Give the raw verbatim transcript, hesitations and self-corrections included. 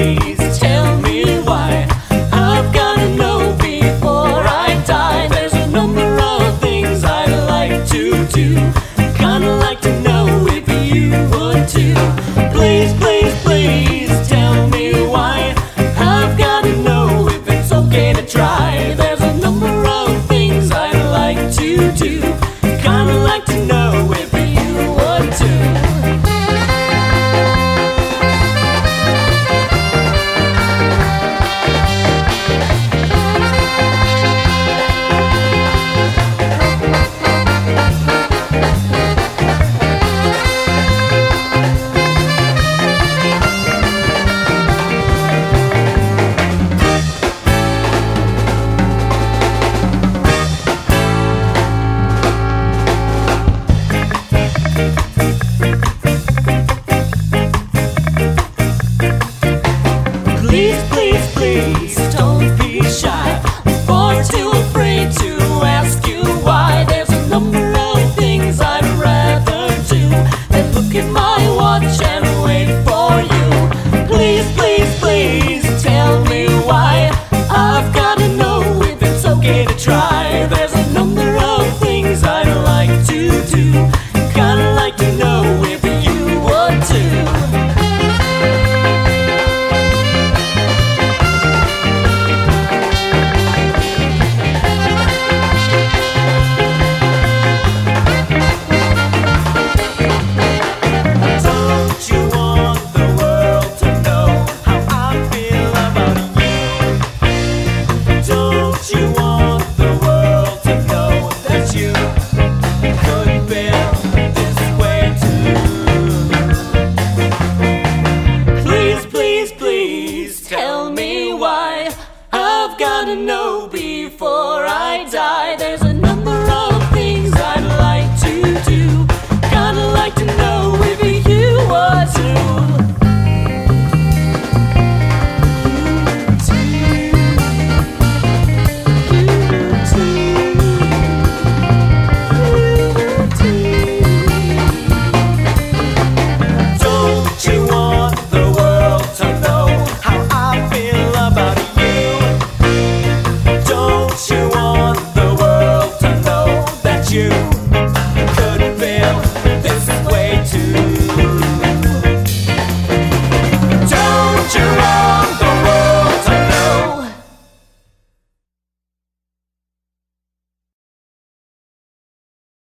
please tell me why. I've gotta know before I die. There's a number of things I like to do. Kinda like to know if you would too. Please, please, please tell me why. I've gotta know if it's okay to try. There's a number of things I like to do. Kinda like to know if you would too. Please, please, please, don't be shy. I'm far too afraid to ask you why. There's a number of things I'd rather do than look at my watch and wait for you. Please, please, please, tell me why. I've gotta know if it's okay to try. There's a number of things I'd like to do. Kinda like to know if you would too. Tell me why. I've gotta know